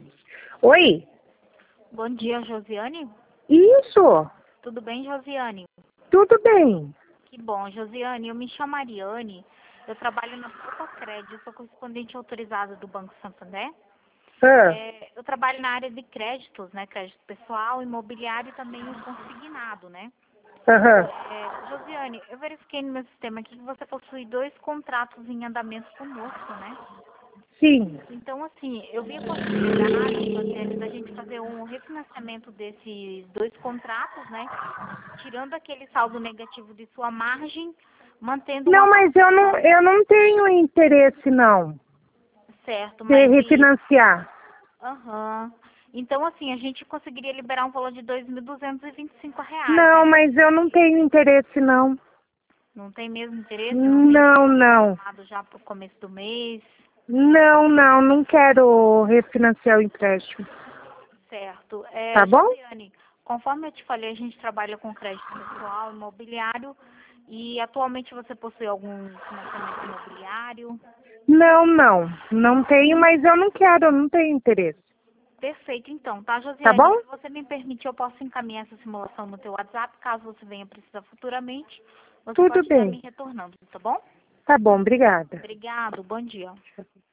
Oi? Bom dia, Josiane. Isso, Tudo bem, Josiane? tudo bem. Que bom, Josiane. Eu me chamo Mariane. Eu trabalho na Sopacred. Eu sou correspondente autorizada do Banco Santander. Ah, Eu trabalho na área de créditos, né? Crédito pessoal, imobiliário e também o consignado, né? aham. Josiane, eu verifiquei no meu sistema aqui que você possui 2 contratos em andamento conosco, né? Sim. Então, assim, eu vi a possibilidade, Josiane, da gente fazer um refinanciamento desses 2 contratos, né? Tirando aquele saldo negativo de sua margem, mantendo uma Não, mas eu não tenho interesse, não, certo, de mas refinanciar. aham. Então, assim, a gente conseguiria liberar um valor de R$ 2.225, Não, né? mas eu não tenho interesse, não. Não tem mesmo interesse? Não tem Não, não. programado já para o começo do mês? Não quero refinanciar o empréstimo. Certo. Tá bom? Josiane, conforme eu te falei, a gente trabalha com crédito pessoal, imobiliário, e atualmente você possui algum financiamento imobiliário? Não tenho, mas eu não tenho interesse. Perfeito, então, tá, Tá Josiane? bom? Se você me permitir, eu posso encaminhar essa simulação no teu WhatsApp, caso você venha precisar futuramente, você Tudo pode estar me bem. retornando, tá bom? Tá bom, obrigada. Obrigado, bom dia.